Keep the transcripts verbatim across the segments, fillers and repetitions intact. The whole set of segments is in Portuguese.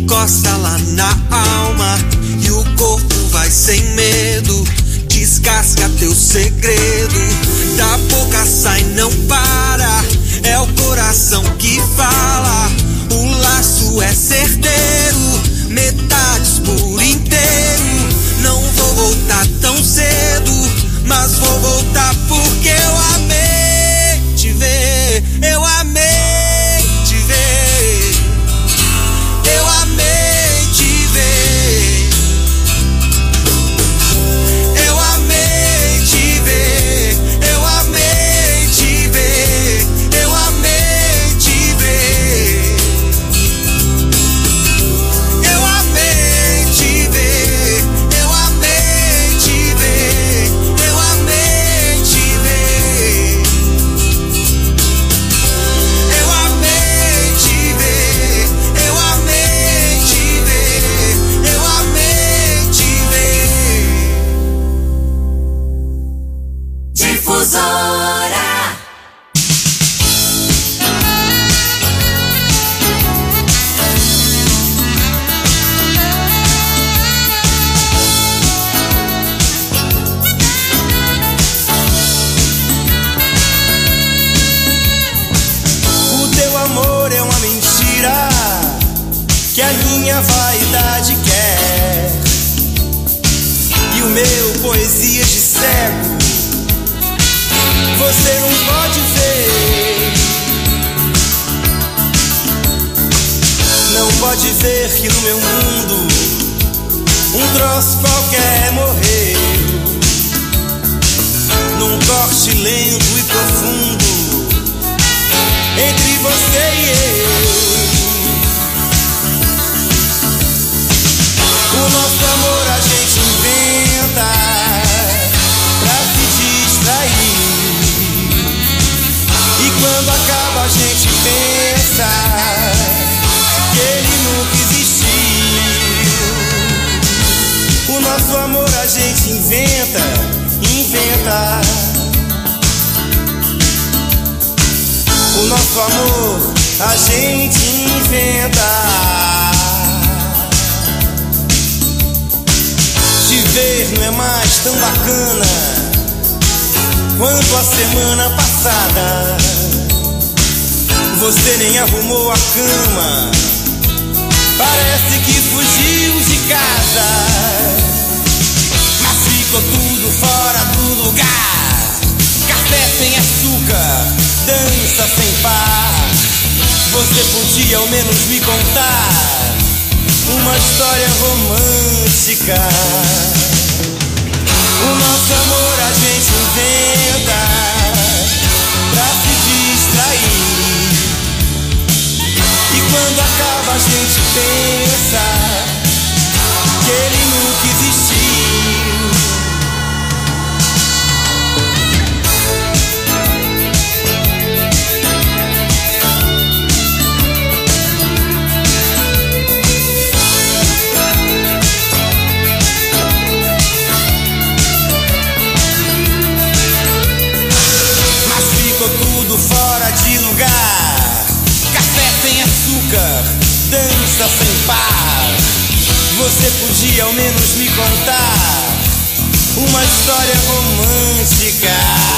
encosta lá na alma e o corpo vai sem medo. Descasca teu segredo, da boca sai, não para. É o coração que fala, o laço é certeiro, metades por inteiro. Não vou voltar tão cedo, mas vou voltar porque eu amei te ver. Eu amei te ver. Eu amei te ver. Eu amei te ver. Eu amei te ver. Eu amei te ver. Eu amei te ver. Eu amei te ver. Eu amei te ver. Eu amei te ver. Eu amei te ver. Eu amei te ver. Difusora. O teu amor é uma mentira que a minha vaidade quer, e o meu poesias de cego você não pode ver. Não pode ver que no meu mundo um troço qualquer morreu, num corte lento e profundo entre você e eu. O nosso amor a gente inventa pra se distrair, e quando acaba a gente pensa que ele nunca existiu. O nosso amor a gente inventa, inventa. O nosso amor a gente inventa. Te ver não é mais tão bacana quanto a semana passada. Você nem arrumou a cama, parece que fugiu de casa, mas ficou tudo fora do lugar. Café sem açúcar, dança sem par. Você podia ao menos me contar uma história romântica. O nosso amor a gente inventa pra se distrair, e quando acaba a gente pensa que ele nunca existiu. Fora de lugar, café sem açúcar, dança sem par. Você podia ao menos me contar uma história romântica.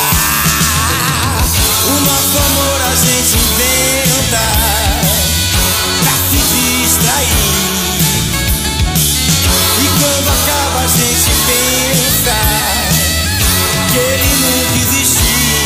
O nosso amor a gente inventa pra se distrair, e quando acaba a gente pensa que ele nunca existiu.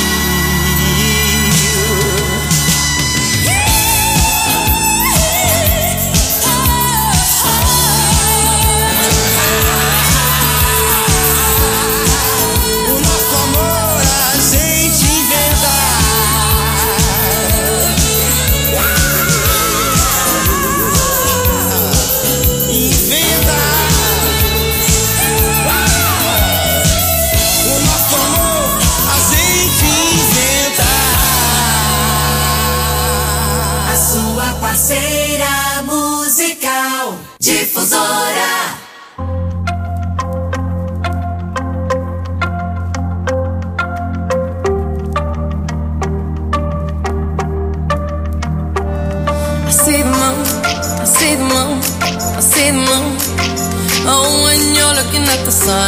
Parceira musical Difusora. I see the moon, I see the moon, Oh, when you're looking at the sun.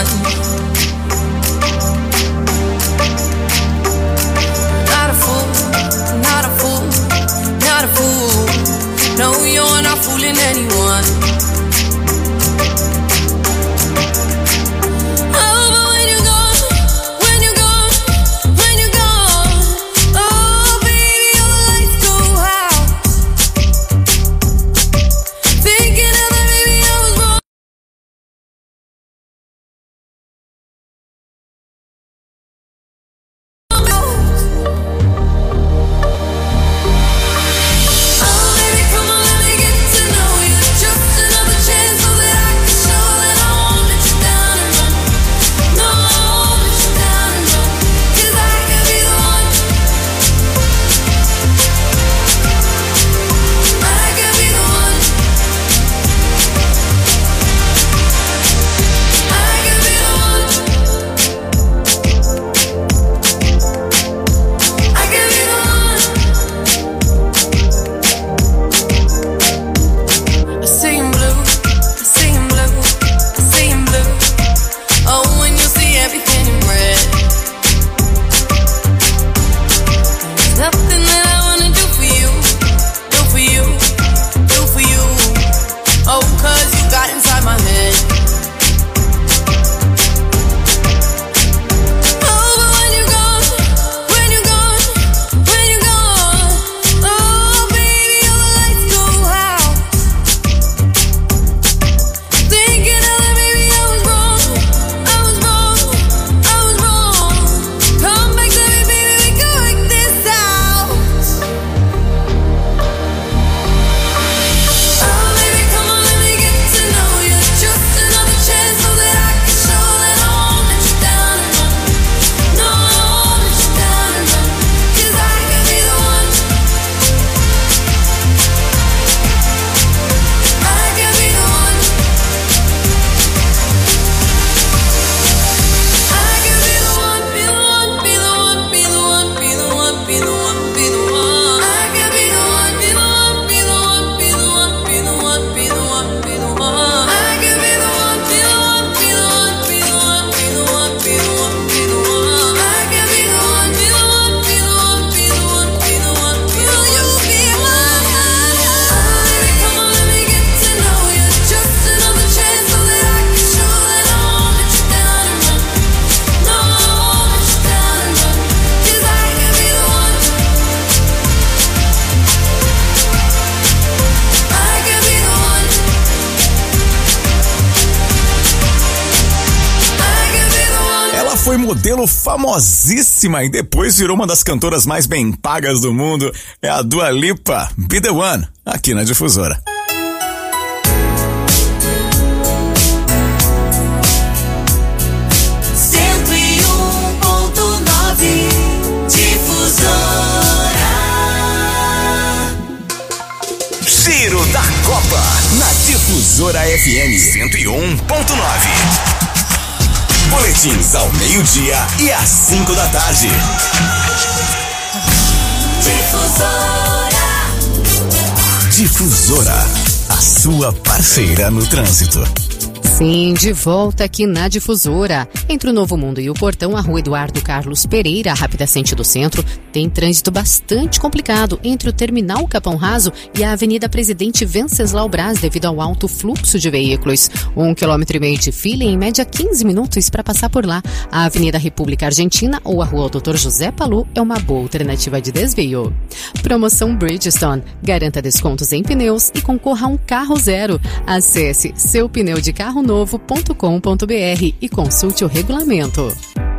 Not a fool, not a fool, not a fool. No, you're not fooling anyone. Foi modelo famosíssima e depois virou uma das cantoras mais bem pagas do mundo. É a Dua Lipa, Be The One, aqui na Difusora. cento e um ponto nove Difusora. Giro da Copa, na Difusora F M cento e um ponto nove. Boletins ao meio-dia e às cinco da tarde. Difusora. Difusora, a sua parceira no trânsito. Sim, de volta aqui na Difusora. Entre o Novo Mundo e o Portão, a rua Eduardo Carlos Pereira, rápida sentido centro, tem trânsito bastante complicado entre o Terminal Capão Raso e a Avenida Presidente Venceslau Braz, devido ao alto fluxo de veículos. Um quilômetro e meio de fila e em média quinze minutos para passar por lá. A Avenida República Argentina ou a rua doutor José Palu é uma boa alternativa de desvio. Promoção Bridgestone. Garanta descontos em pneus e concorra a um carro zero. Acesse seu pneu de carro novo ponto com ponto b r e consulte o regulamento.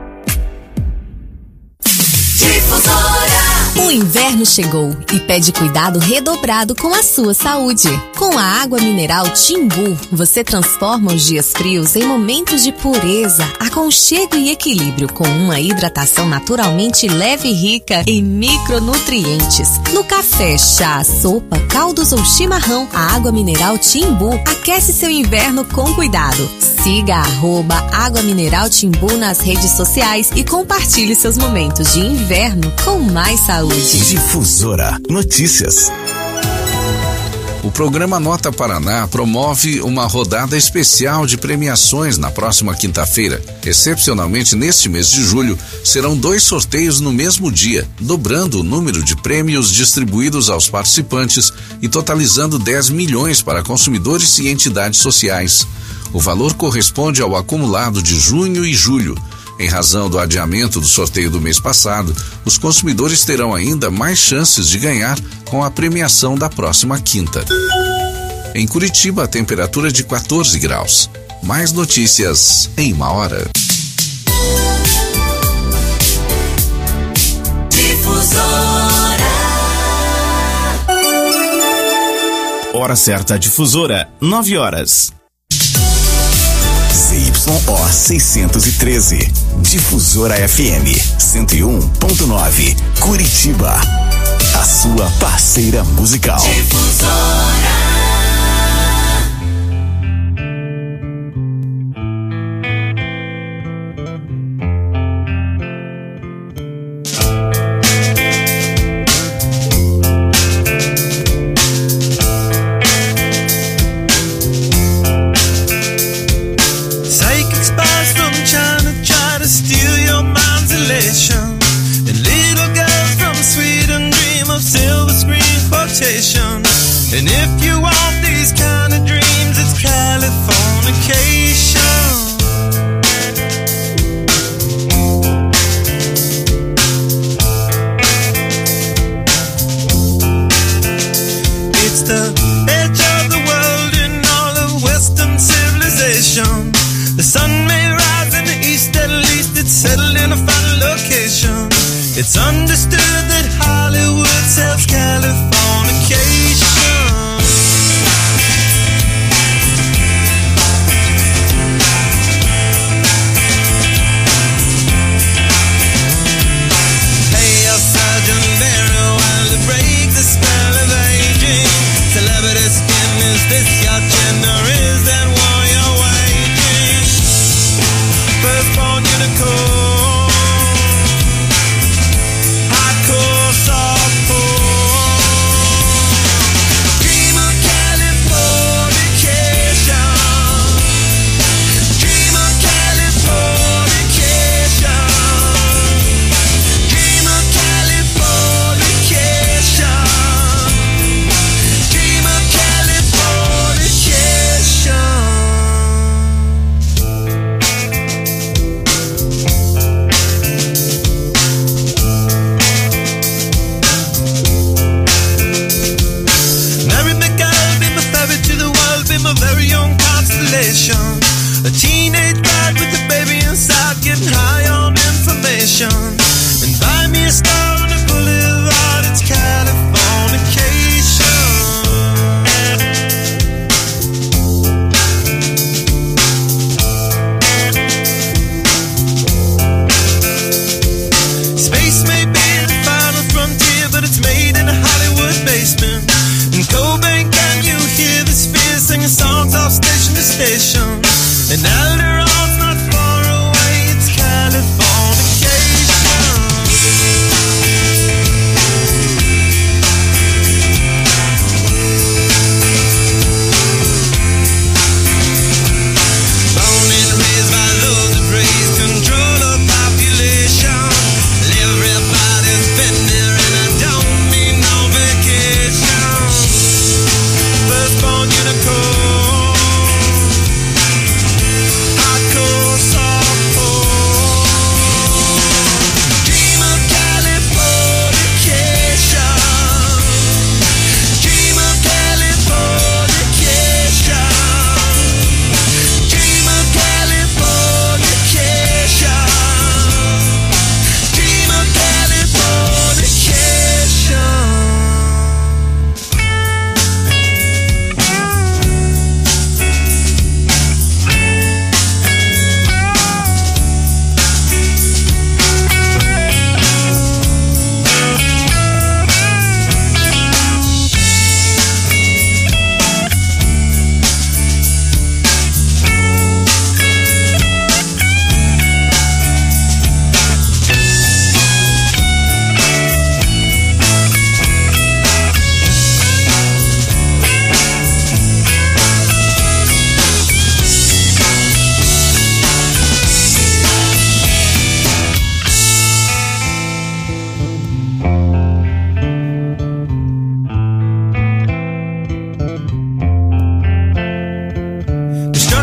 Difusora. O inverno chegou e pede cuidado redobrado com a sua saúde. Com a água mineral Timbu, você transforma os dias frios em momentos de pureza, aconchego e equilíbrio, com uma hidratação naturalmente leve e rica em micronutrientes. No café, chá, sopa, caldos ou chimarrão, a água mineral Timbu aquece seu inverno com cuidado. Siga arroba Água Mineral Timbu nas redes sociais e compartilhe seus momentos de inverno com mais saúde. Difusora Notícias. O programa Nota Paraná promove uma rodada especial de premiações na próxima quinta-feira. Excepcionalmente, neste mês de julho, serão dois sorteios no mesmo dia, dobrando o número de prêmios distribuídos aos participantes e totalizando dez milhões para consumidores e entidades sociais. O valor corresponde ao acumulado de junho e julho. Em razão do adiamento do sorteio do mês passado, os consumidores terão ainda mais chances de ganhar com a premiação da próxima quinta. Em Curitiba, a temperatura é de quatorze graus. Mais notícias em uma hora. Difusora. Hora certa, Difusora, nove horas. Z Y O seiscentos e treze, Difusora F M cento e um ponto nove, Curitiba, a sua parceira musical. Difusora. And if you want these kind of dreams, it's Californication. It's the edge of the world in all of Western civilization. The sun may rise in the east, at least it's settled in a final location. It's understood that Hollywood sells Californication. Celebrity skin, is this your gender? Is that war you're waging? Firstborn unicorn, hardcore softcore. Dream of Californication. Dream of Californication. Dream of Californication. A very young constellation, a teenage bride with a baby inside, getting high on information. And buy me a star on the boulevard, it's Californication. Space may be the final frontier, but it's made in a Hollywood basement. In Cobain, can you hear the spheres singing songs off station to station? And Alderon's not far away, it's Californication. Born and raised by those who praise control of population. Everybody's been there and I don't mean no vacation. Firstborn unicorn,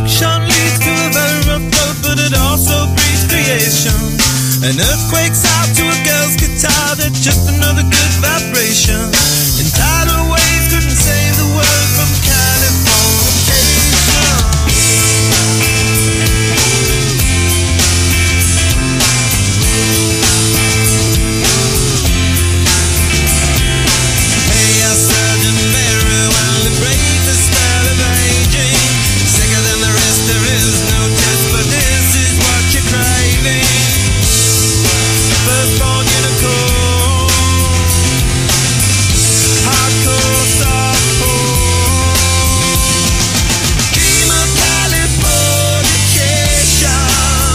destruction leads to a very rough road, but it also breeds creation. An earthquake's out to a girl's guitar, that's just another good vibration. And tidal waves couldn't save the world from Californication. Hey, I Sergeant Mary, while the brave the style of aging. Sicker than the rest, there is no test, but this is what you're craving. Firstborn unicorn, hardcore softcore, dream of Californication,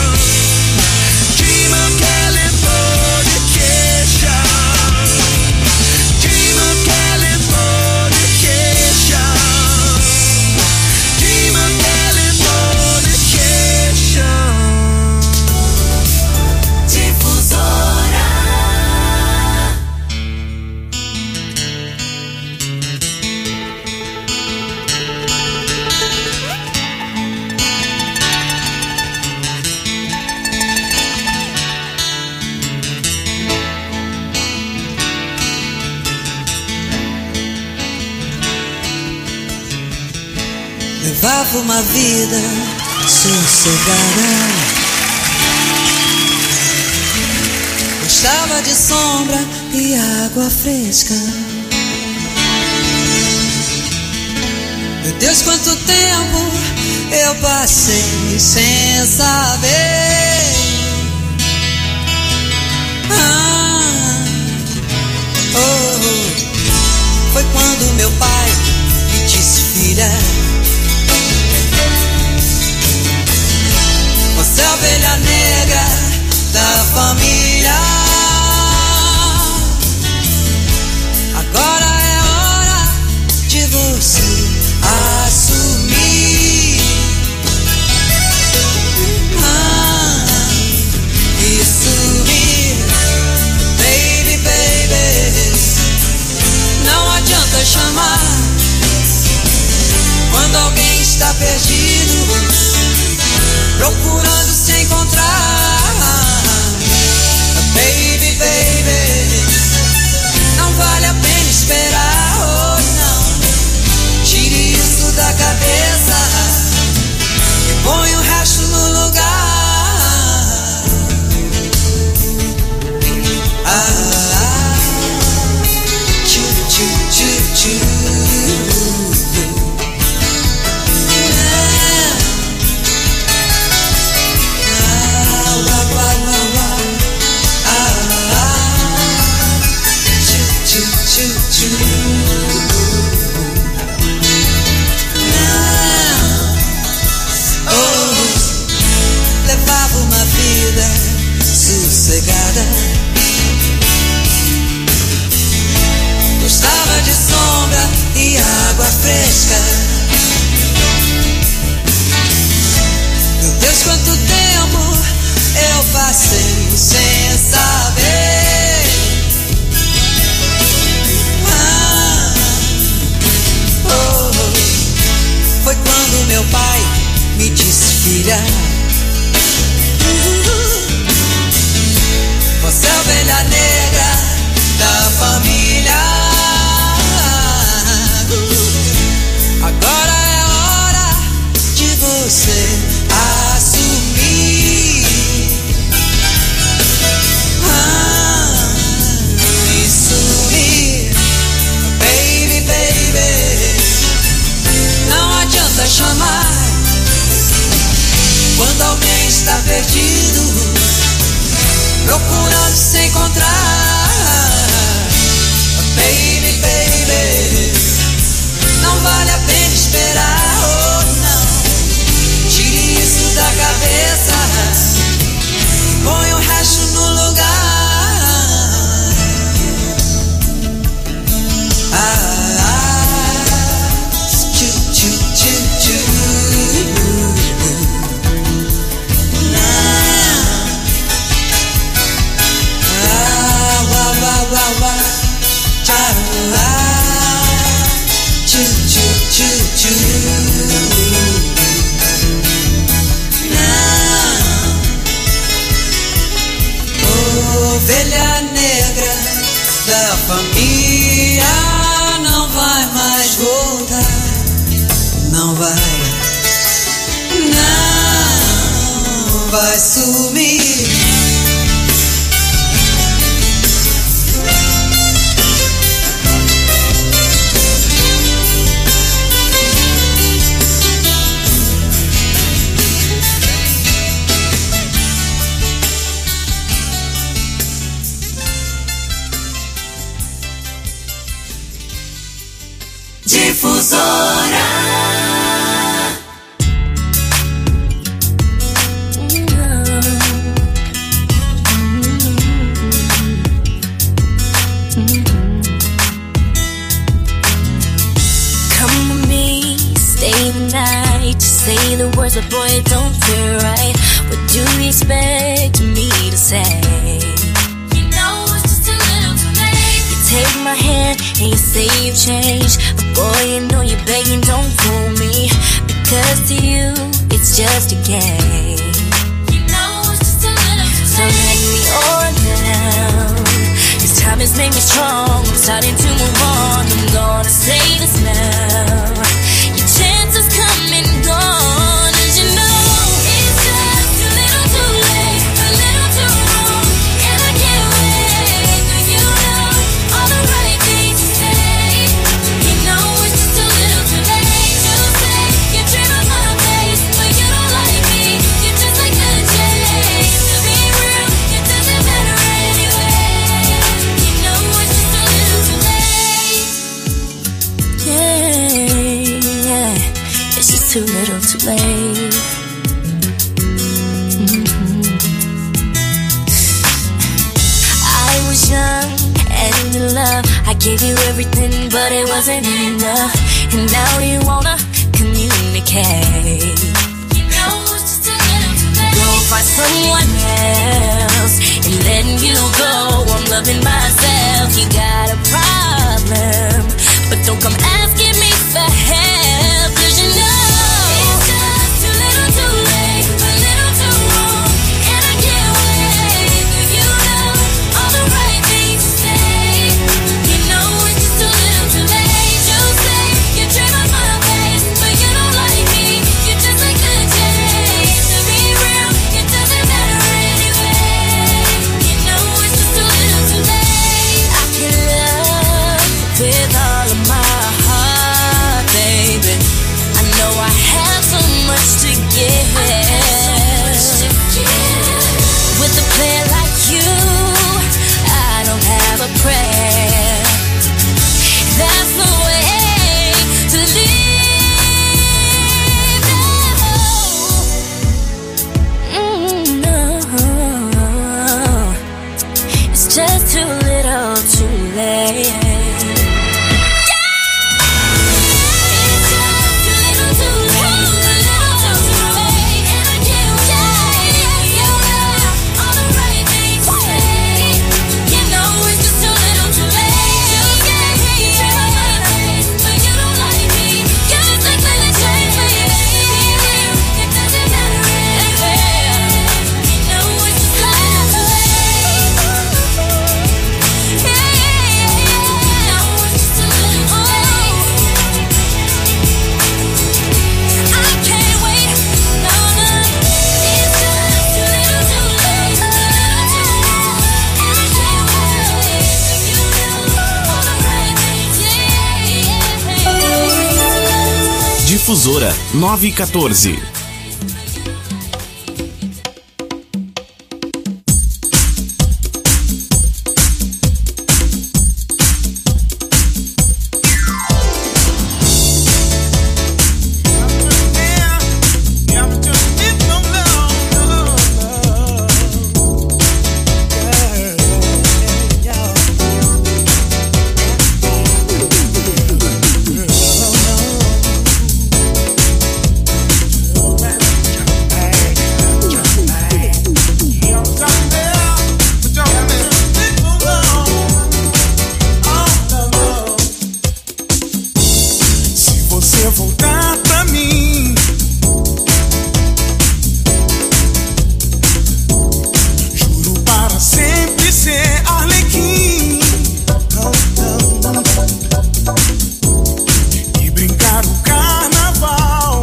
dream of Californication, dream of Californication, dream of Californication. Difusora. Levava uma vida sossegada, gostava de sombra e água fresca. Meu Deus, quanto tempo eu passei sem saber. Ah, oh, oh. Foi quando meu pai me disse: filha, você é a ovelha negra da família. Agora é hora de você assumir. Ah, e sumir. Baby, baby, não adianta chamar quando alguém está perdido, procurando se encontrar. Baby, baby, não vale a pena esperar. Oh, não, tire isso da cabeça e põe o resto no lugar. Ah, ah, tchu, tchu, tchu, tchu. Levava uma vida sossegada, gostava de sombra e água fresca. Meu Deus, quanto tempo eu passei sem saber. Ah, oh, oh. Foi quando meu pai me disse: filha, você é a ovelha negra da família. Agora é hora de você assumir. Ah, e sumir. Baby, baby, não adianta chamar quando alguém está perdido, procurando se encontrar. Baby, baby, não vale a pena esperar. Oh, não, tire isso da cabeça, põe o resto no lugar. Ah, ah, tchu, tchu, tchu, tchu. Não. Ah, vai, não vai sumir. Difusora. Come with me, stay the night. Just say the words, but boy, it don't feel right. What do you expect me to say? You know it's just a little too late. You take my hand and you say you've changed, but boy, you know you're begging, don't fool me. Because to you, it's just a game. You know it's just a little too late. So let me on down. This time has made me strong. I'm starting to move on. I'm gonna say this now. Your chances come and gone, as you know. It's just a little too late, a little too wrong, and I can't wait for you know all the right things to say. You know it's just a little too late to say you dream of my face, but you don't like me. You're just like the chase. To be real, it doesn't matter anyway. You know it's just a little too late. Yeah, yeah, it's just too little too late. Mhm. I was young and in love. I gave you everything, but it wasn't enough. And now you wanna communicate. You know it's just a little too late. Go find someone else and letting you go. I'm loving myself. You got a problem, but don't come asking me for help. 'Cause you know it's just too little too late, a little too wrong, and I can't wait for you know all the right things to say. You know it's just a little too late. You say you dream of my face, but you don't like me. You're just like the chase. To be real, it doesn't matter anyway. You know it's just a little too late. I can love with all of my heart, baby. I know I have so much to give. With a player like you, I don't have a prayer. That's the way to live. No, mm, no. It's just too little, too late. Difusora nove e quatorze. Brincar o carnaval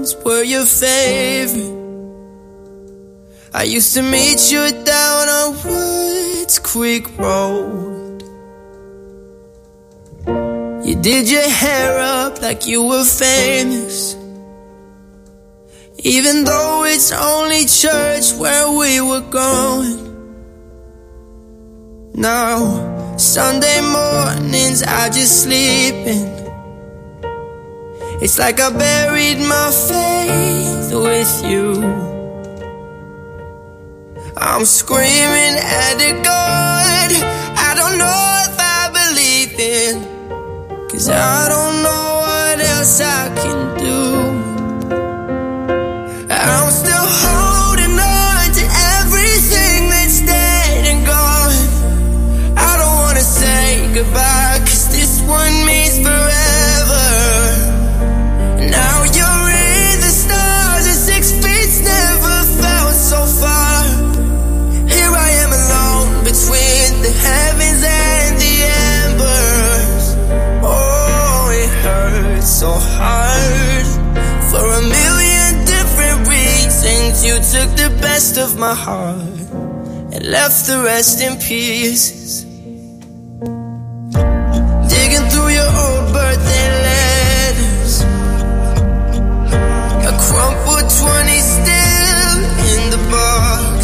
girls were your favorite. I used to meet you down on Woods Creek Road. You did your hair up like you were famous, even though it's only church where we were going. Now, Sunday mornings I just sleep in. It's like I buried my faith with you. I'm screaming at the God I don't know if I believe in, 'cause I don't know what else I can do. I'm still holding on to everything that's dead and gone. I don't wanna say goodbye, 'cause this one means forever. Now you're in the stars and six feet never felt so far. Here I am alone between the heavens and the embers. Oh, it hurts so hard. For a million different reasons, you took the best of my heart and left the rest in pieces. Digging through your old birthday letters, a crumpled twenty still in the box.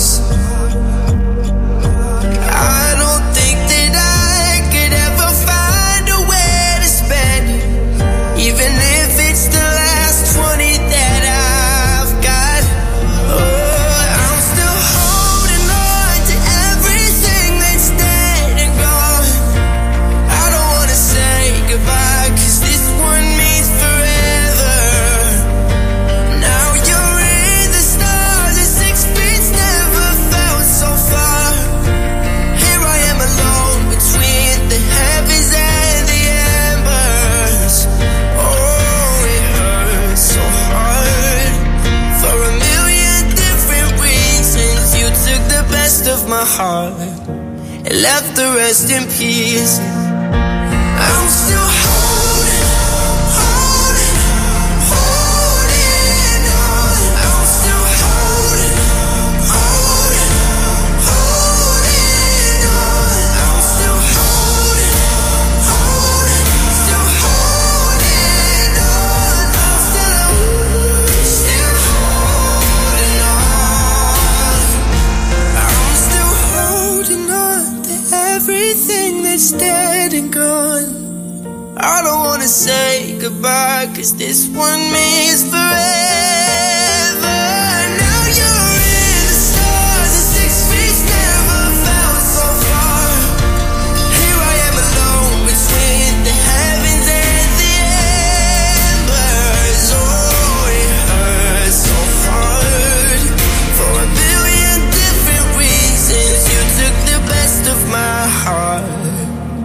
I don't think that I could ever find a way to spend it, even if it's the last twenty that I've got. Oh, I'm still holding on to everything that's dead and gone. I don't wanna say goodbye, 'cause this one means forever. Now you're in the stars and six feet never felt so far. Here I am alone between the heavens and the embers. Oh, it hurts so hard. For a million different reasons, you took the best of my heart and left the rest in peace. I'm still holding, holding, holding on. I'm still holding, holding, holding on. I'm still holding, holding, still holding on. I'm still, still holding on. I'm still holding on to everything that's dead and gone. I don't wanna say goodbye, 'cause this one means forever. Now you're in the stars and six feet never felt so far. Here I am alone between the heavens and the embers. Oh, it hurts so hard. For a billion different reasons, you took the best of my heart,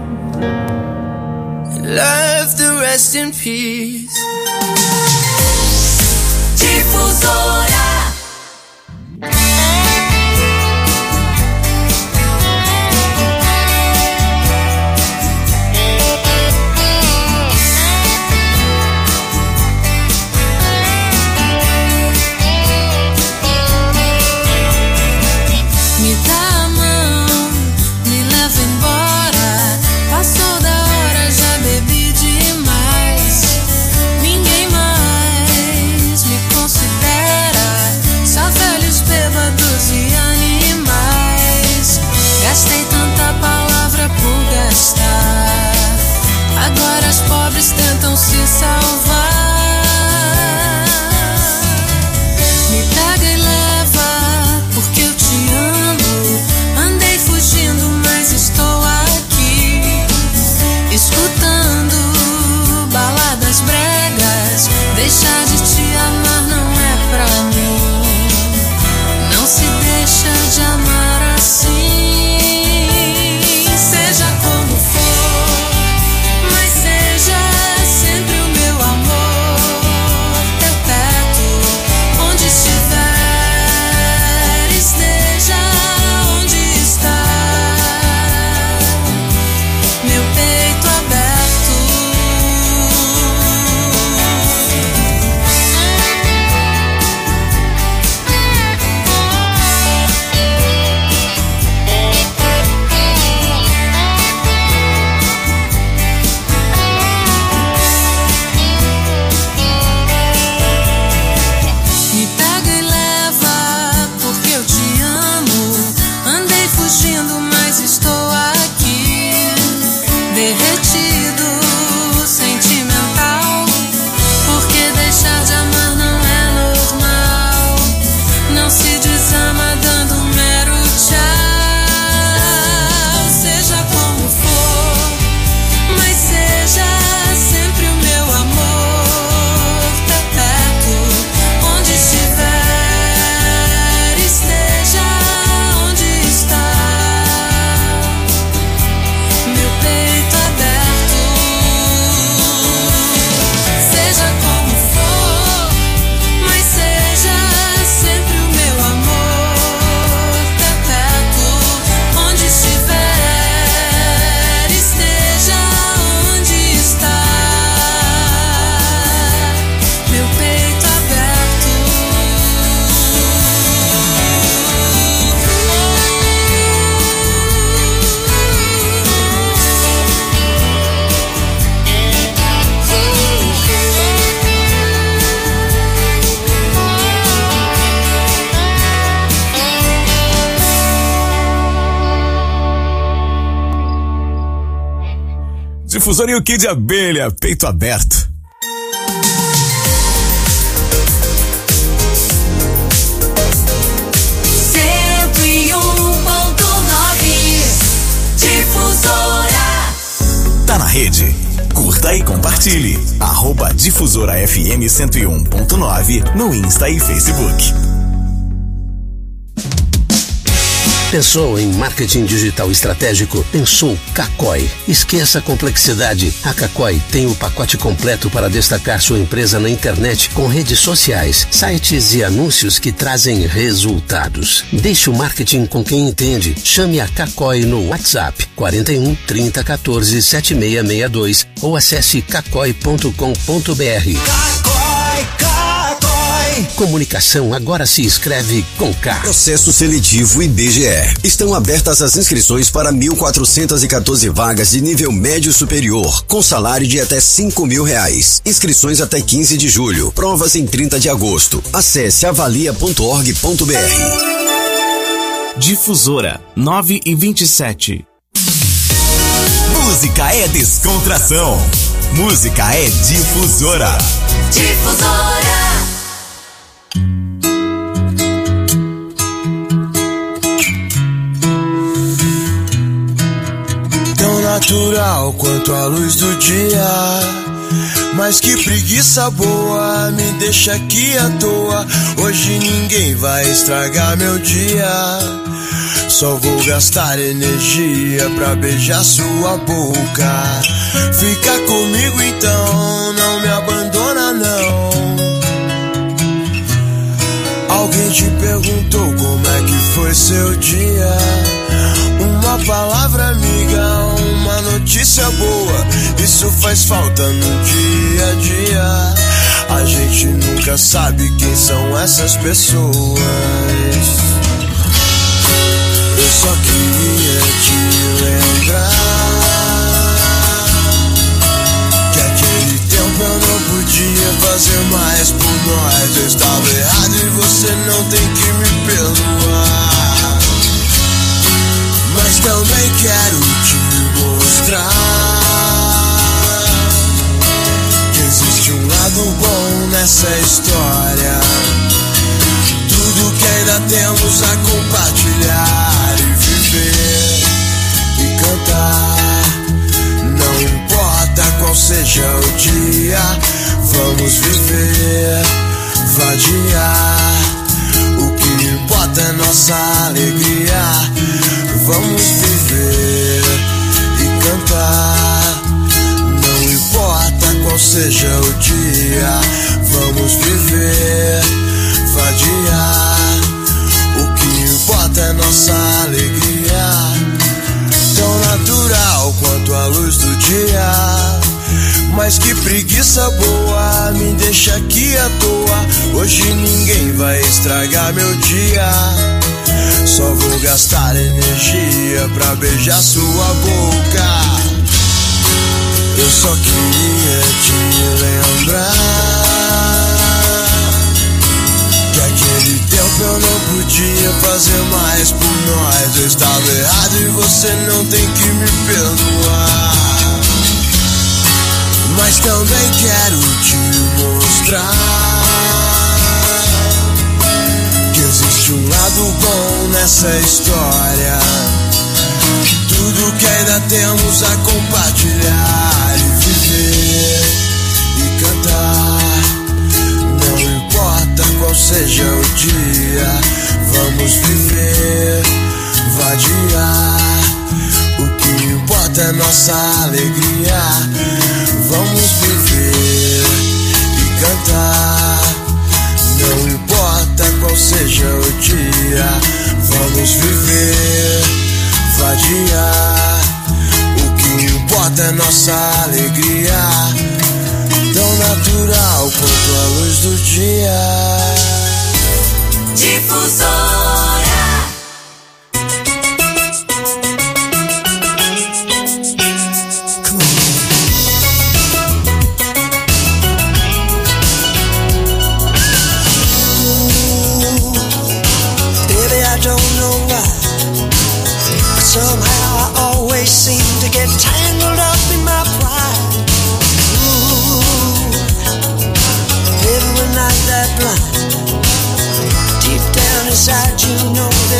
left the rest in peace. Difusora. Me dá a mão, me leva embora. Passou da hora, já bebi demais. Difusora e o Kid Abelha, peito aberto. cento e um ponto nove Difusora. Tá na rede. Curta e compartilhe. Arroba Difusora F M cento e um ponto nove no Insta e Facebook. Pensou em marketing digital estratégico? Pensou Cacói. Esqueça a complexidade. A Cacói tem o pacote completo para destacar sua empresa na internet com redes sociais, sites e anúncios que trazem resultados. Deixe o marketing com quem entende. Chame a Cacói no WhatsApp quarenta e um, trinta, quatorze, setenta e seis sessenta e dois ou acesse cacói ponto com ponto br. Comunicação agora se escreve com K. Processo seletivo I B G E. Estão abertas as inscrições para mil quatrocentas e quatorze vagas de nível médio superior, com salário de até cinco mil reais. Inscrições até quinze de julho. Provas em trinta de agosto. Acesse avalia ponto org ponto br. Difusora nove e vinte e sete. Música é descontração. Música é difusora. Difusora. Natural quanto a luz do dia, mas que preguiça boa, me deixa aqui à toa. Hoje ninguém vai estragar meu dia, só vou gastar energia pra beijar sua boca. Fica comigo então, não me abandona não. Alguém te perguntou como é que foi seu dia? Uma palavra amiga, uma notícia boa, isso faz falta no dia a dia. A gente nunca sabe quem são essas pessoas. Eu só queria te lembrar que aquele tempo eu não podia fazer mais por nós. Eu estava errado e você não tem que me perdoar. Mas também quero te mostrar que existe um lado bom nessa história. Tudo que ainda temos a compartilhar e viver e cantar. Não importa qual seja o dia, vamos viver, vadiar. O que importa é nossa alegria. Vamos viver e cantar. Não importa qual seja o dia, vamos viver, vadiar. O que importa é nossa alegria. Tão natural quanto a luz do dia, mas que preguiça boa, me deixa aqui à toa. Hoje ninguém vai estragar meu dia, só vou gastar energia pra beijar sua boca. Eu só queria te lembrar que aquele tempo eu não podia fazer mais por nós. Eu estava errado e você não tem que me perdoar. Mas também quero te mostrar que existe um lado bom nessa história. Tudo que ainda temos a compartilhar e viver e cantar. Não importa qual seja o dia, vamos viver, vadiar. O que importa é nossa alegria. Vamos viver e cantar. Não importa qual seja o dia, vamos viver, vadiar. O que importa é nossa alegria. Tão natural quanto a luz do dia. Difusora. Somehow I always seem to get tangled up in my pride.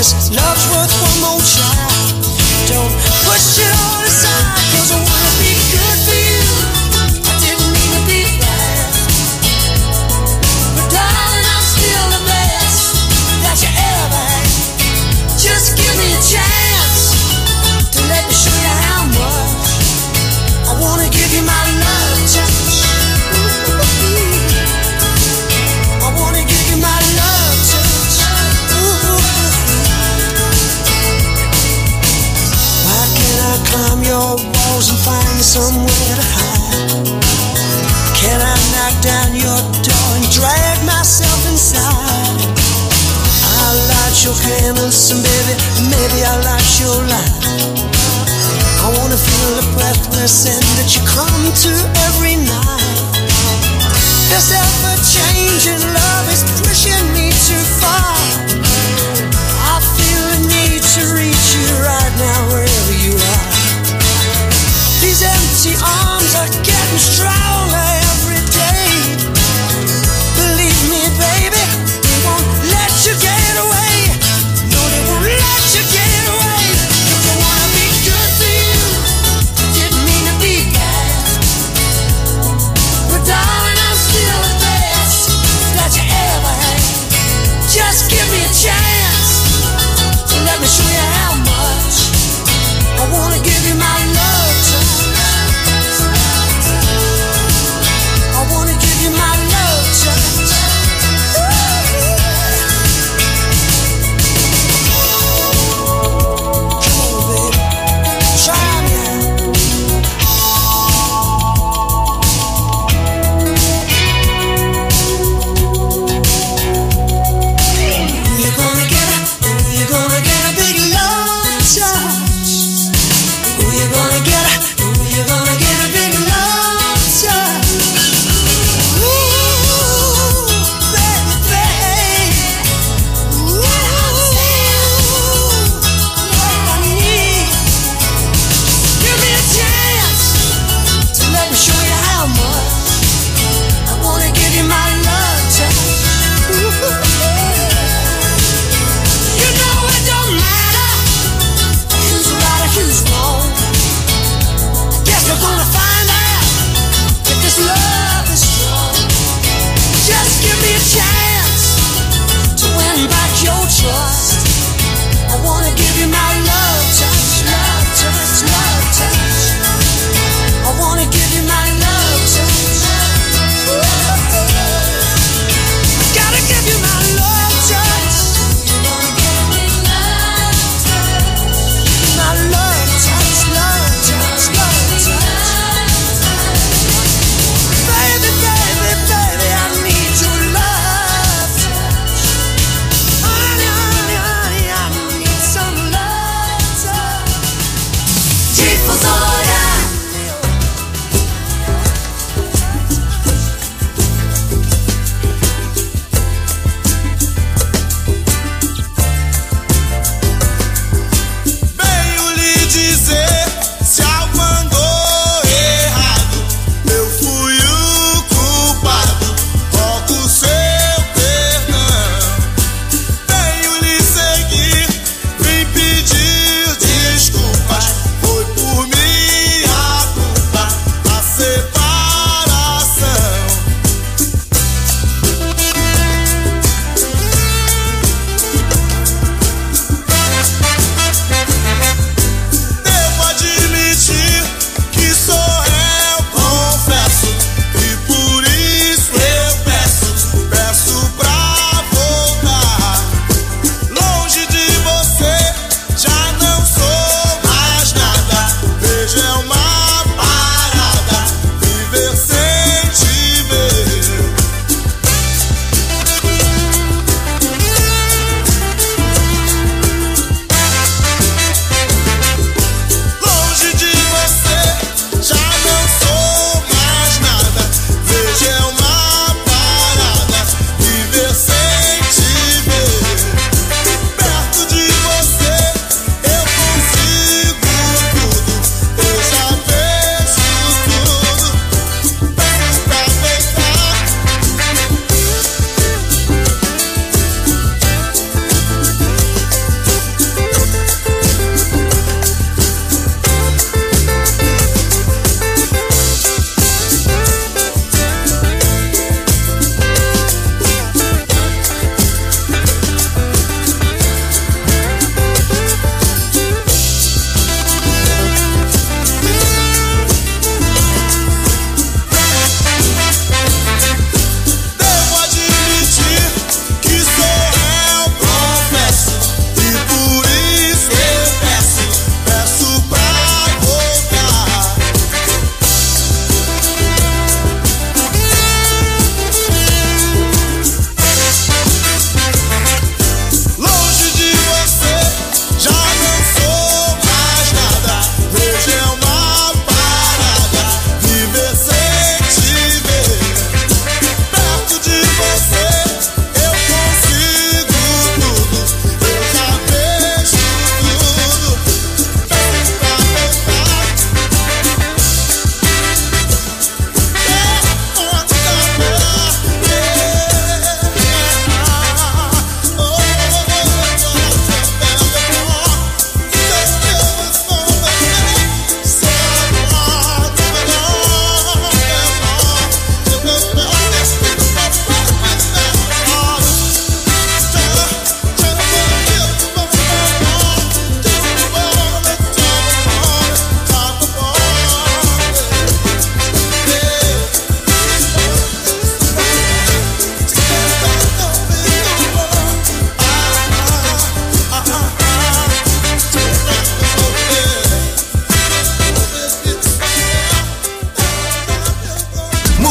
this love's worth one more try. Don't push it all aside, cause I wanna be good for you. I didn't mean to be bad, but darling, I'm still the best that you ever had. Just give me a chance to let me show you how much I wanna give you my love touch. I wanna give you my love touch. Why can't I climb your walls and find somewhere to hide? Can I knock down your door and drag myself inside? I'll light your candles and baby, maybe I'll light your light. I wanna feel the breathless end that you come to every night. This ever-changing love is pushing me too far. I feel the need to reach you right now wherever you are. These empty arms are getting stronger every day. Believe me, baby, they won't let you get away. No, they won't let you get away. If I wanna be good for you, didn't mean to be bad, but darling, I'm still the best that you ever had. Just give me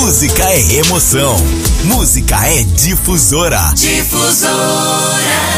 Música é emoção. Música é Difusora. Difusora.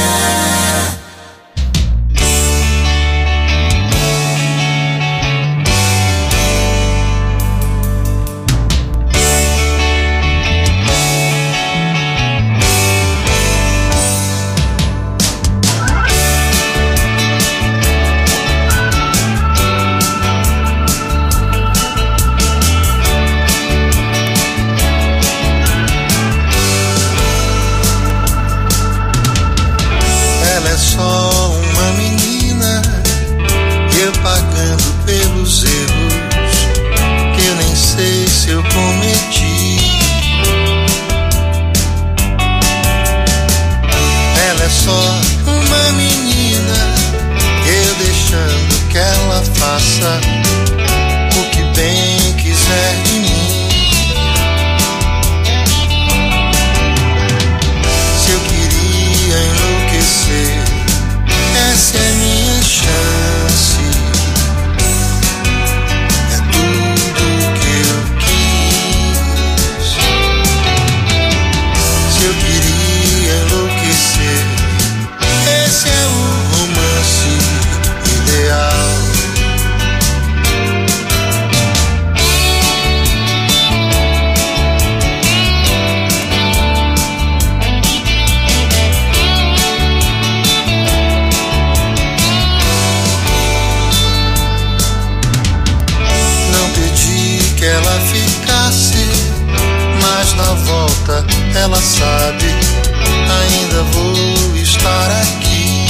Ela sabe, ainda vou estar aqui.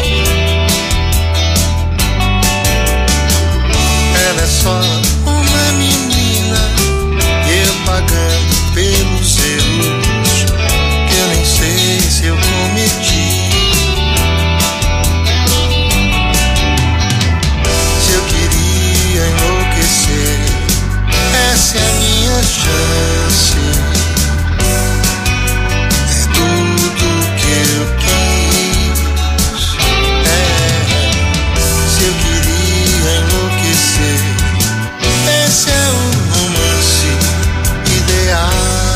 Ela é só uma menina, eu pagando pelos erros que eu nem sei se eu cometi. Se eu queria enlouquecer, essa é a minha chance. Esse é o romance ideal.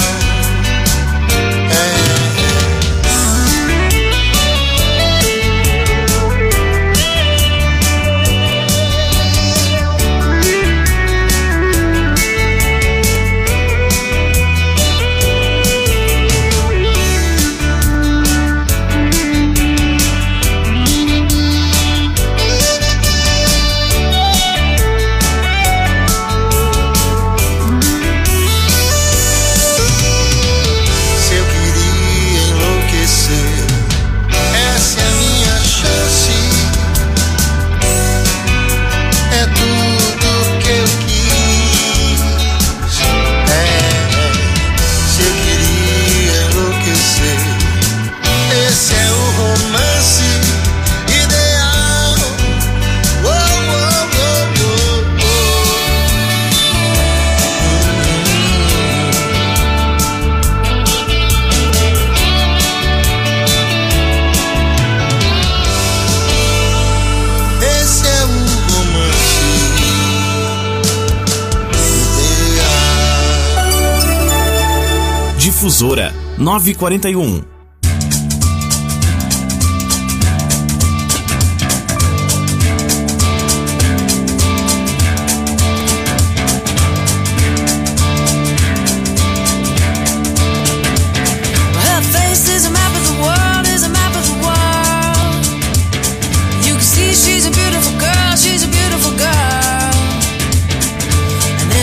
Difusora nove e quarenta e um.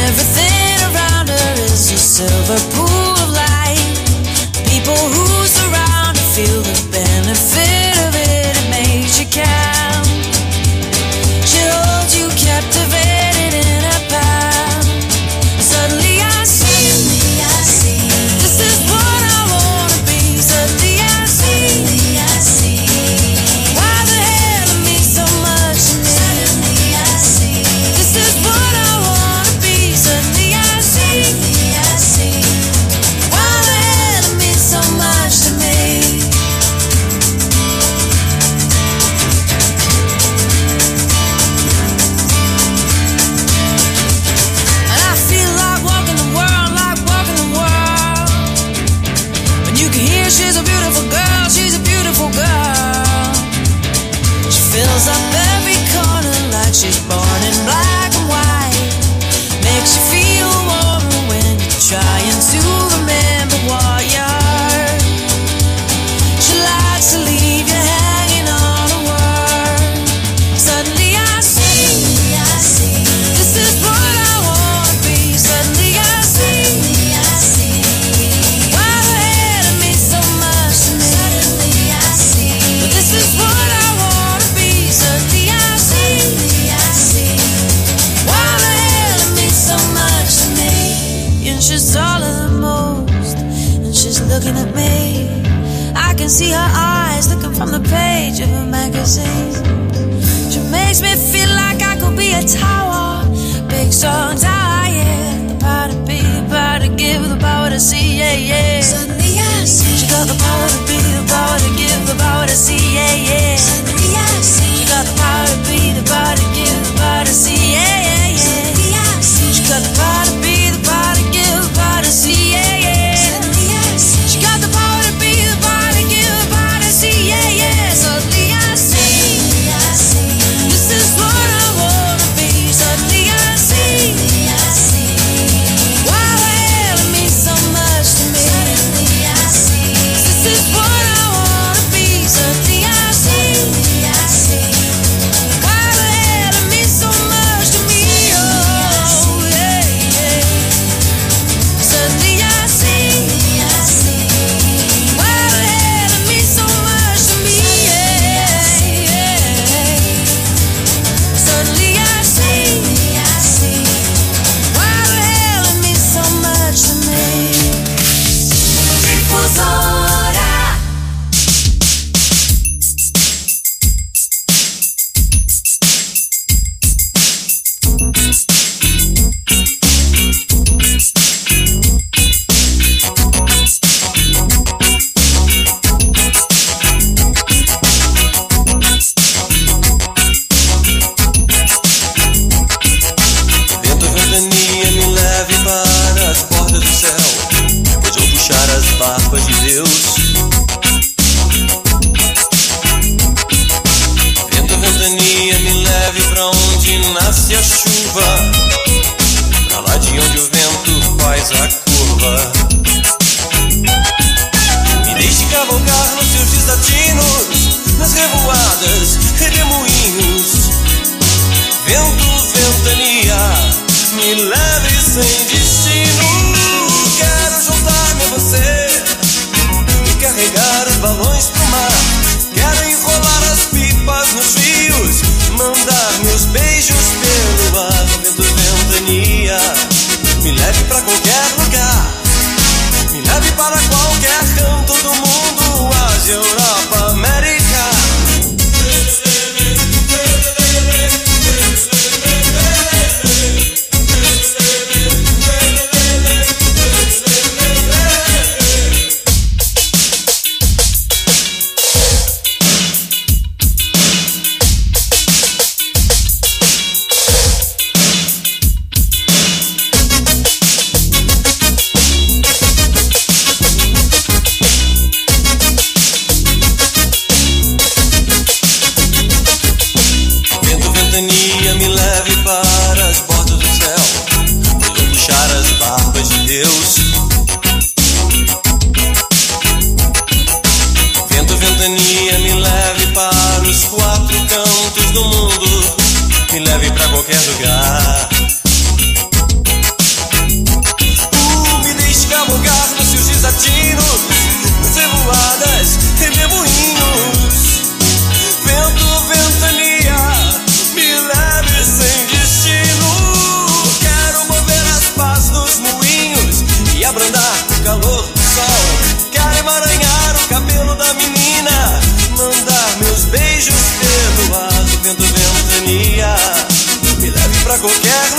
Silver pool of light, people who surround fills up every corner like she's born in black and white. Makes you feel warmer when you're trying to remember what you're. She likes to leave you hanging on a word. Suddenly I see, I see, this is what I wanna be. Suddenly I see, I see, why the hell it means so much to me. Suddenly I see, but this is what I wanna be. Suddenly I see, I see, why the hell it means so much to me. And she's taller than most, and she's looking at me. I can see her eyes looking from the page of a magazine. She makes me feel like I could be a tower, big strong tower, yeah. The power to be, the power to give, the power to see, yeah, yeah. Suddenly I see, she got the power to be, the power to give, the power to see, yeah, yeah. Suddenly I see, she got the power to be, the power to give, the power to see, yeah, yeah, yeah. Suddenly I see, she got the power to be, the power to give, the power to see, yeah, yeah. Suddenly I see, she got the power to be, the power to give, the power to see, yeah, yeah. Suddenly I see, I see, this is what I wanna be. Suddenly I see, I see, why the hell it means so much to me. Suddenly I see, this is what I wanna be. Suddenly I see, I see, why the hell it means so much to me. Oh yeah, yeah. Suddenly I see, I see, why the hell it means so much to me. Yeah, yeah. Suddenly I see, I see, why the hell it means so much to me. Difusora. Vento, ventania, me leve para as portas do céu, pois vou puxar as barbas de Deus. Vento, ventania, me leve pra onde nasce a chuva, pra lá de onde o vento faz a curva. Me deixe cavalgar nos seus desatinos, nas revoadas, redemoinhos. Vento, ventania, me leve sem destino. Quero juntar-me a você e carregar os balões pro mar. Quero enrolar as pipas nos rios, mandar meus beijos pelo ar. Vento, ventania, me leve pra qualquer lugar. Me leve para qualquer canto do mundo, Ásia, Europa, América. Vento, ventania, me leve para as portas do céu, pois vou puxar as barbas de Deus. Vento, ventania, me leve para os quatro cantos do mundo, me leve pra qualquer lugar. Uh, me deixe cavalgar nos seus desatinos, nas revoadas, redemoinhos. Vento, ventania, me leve sem destino. Quero mover as pás dos moinhos e abrandar o calor do sol. Quero emaranhar o cabelo da menina, mandar meus beijos pelo ar. Vento, ventania, me leve pra qualquer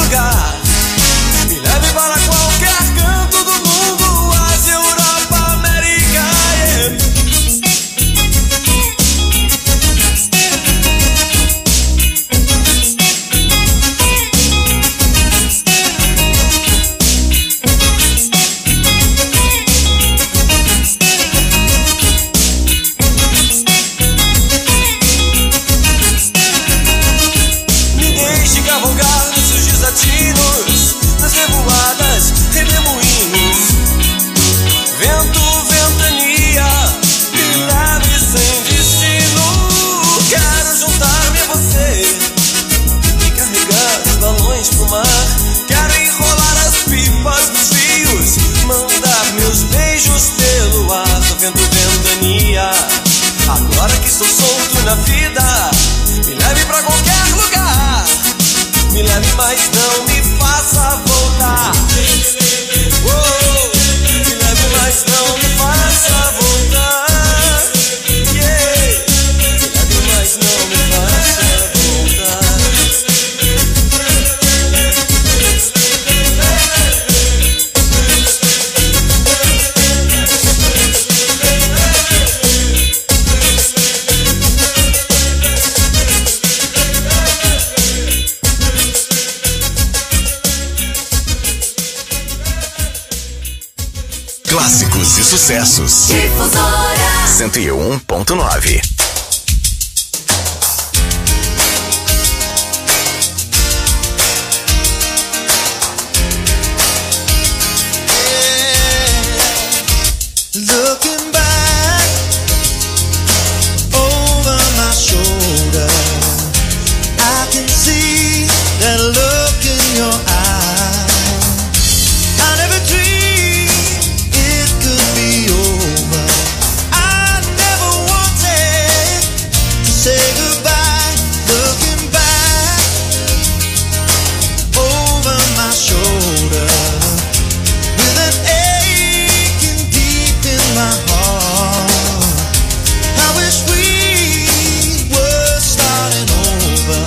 beijos pelo ar, tô vendo ventania. Agora que estou solto na vida, me leve pra qualquer lugar. Me leve, mas não me faça voltar. Oh, me leve, mas não me faça voltar. Yeah. Me leve, mas não me faça voltar. Clássicos e sucessos. Difusora cento e um ponto nove.